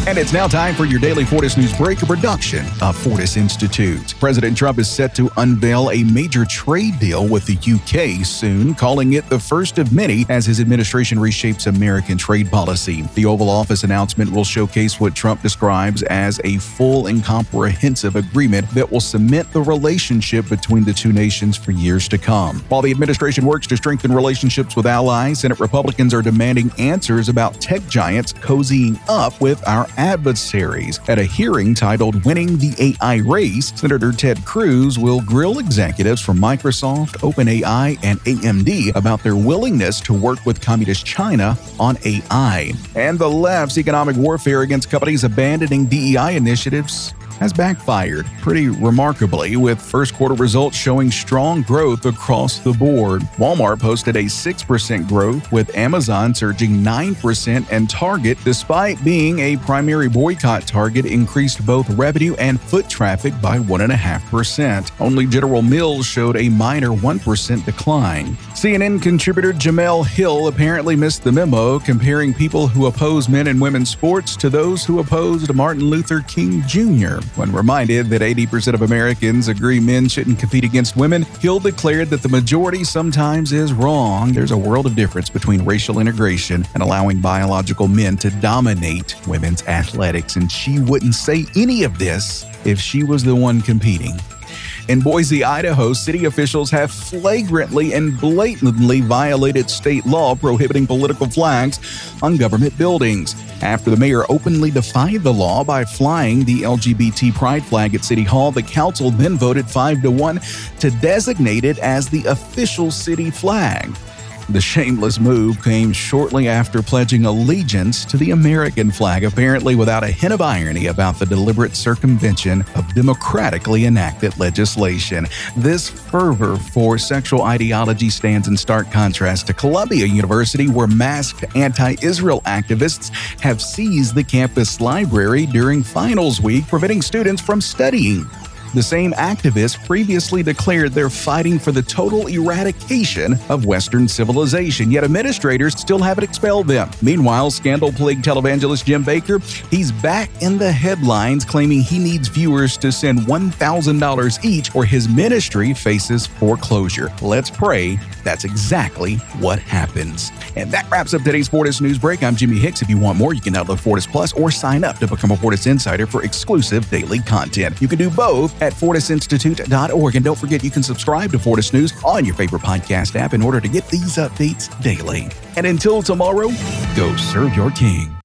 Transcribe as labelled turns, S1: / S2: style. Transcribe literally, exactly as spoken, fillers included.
S1: And it's now time for your daily Fortis News Break, a production of Fortis Institute. President Trump is set to unveil a major trade deal with the U K soon, calling it the first of many as his administration reshapes American trade policy. The Oval Office announcement will showcase what Trump describes as a full and comprehensive agreement that will cement the relationship between the two nations for years to come. While the administration works to strengthen relationships with allies, Senate Republicans are demanding answers about tech giants cozying up with our adversaries. At a hearing titled Winning the A I Race, Senator Ted Cruz will grill executives from Microsoft, OpenAI, and A M D about their willingness to work with communist China on A I. And the left's economic warfare against companies abandoning D E I initiatives has backfired pretty remarkably, with first quarter results showing strong growth across the board. Walmart posted a six percent growth, with Amazon surging nine percent, and Target, despite being a primary boycott target, increased both revenue and foot traffic by one point five percent. Only General Mills showed a minor one percent decline. C N N contributor Jemele Hill apparently missed the memo, comparing people who oppose men and women's sports to those who opposed Martin Luther King Junior When reminded that eighty percent of Americans agree men shouldn't compete against women, Hill declared that the majority sometimes is wrong. There's a world of difference between racial integration and allowing biological men to dominate women's athletics, and she wouldn't say any of this if she was the one competing. In Boise, Idaho, city officials have flagrantly and blatantly violated state law prohibiting political flags on government buildings. After the mayor openly defied the law by flying the L G B T pride flag at City Hall, the council then voted five to one to designate it as the official city flag. The shameless move came shortly after pledging allegiance to the American flag, apparently without a hint of irony about the deliberate circumvention of democratically enacted legislation. This fervor for sexual ideology stands in stark contrast to Columbia University, where masked anti-Israel activists have seized the campus library during finals week, preventing students from studying. The same activists previously declared they're fighting for the total eradication of Western civilization, yet administrators still haven't expelled them. Meanwhile, scandal-plagued televangelist Jim Bakker, he's back in the headlines, claiming he needs viewers to send one thousand dollars each or his ministry faces foreclosure. Let's pray that's exactly what happens. And that wraps up today's Fortis News Break. I'm Jimmy Hicks. If you want more, you can download Fortis Plus or sign up to become a Fortis Insider for exclusive daily content. You can do both at fortis institute dot org. And don't forget, you can subscribe to Fortis News on your favorite podcast app in order to get these updates daily. And until tomorrow, go serve your king.